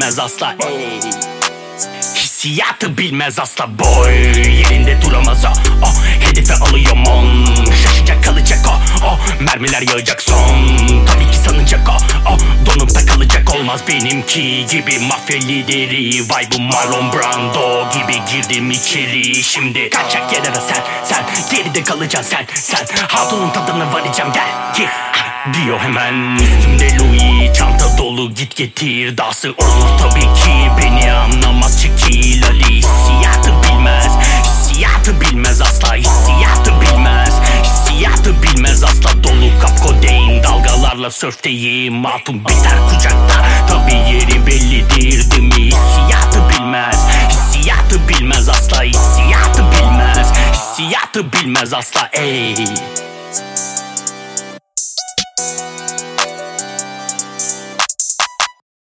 bilmez asla ey. Hissiyatı bilmez asla boy. Yerinde duramaz o hedefe alıyor mon. Şaşacak kalacak o mermiler yağacak son. Tabii ki sanacak o donup da kalacak. Olmaz benimki gibi mafya lideri. Vibe'ım Marlon Brando gibi girdim içeri. Şimdi kaçacak yere sen geride kalacaksın sen. Hatunun tadına varacağım gel diyor hemen. Üstümde Louis, çanta dolu git getir. Dahası olur tabii ki, beni anlamaz çekil Ali. Hissiyatı bilmez asla, hissiyatı bilmez asla. Dolu kap kodein, dalgalarla sörfteyim. Hatun biter kucakta, tabii yeri bellidir değil mi? Hissiyatı bilmez asla, hissiyatı bilmez asla ey.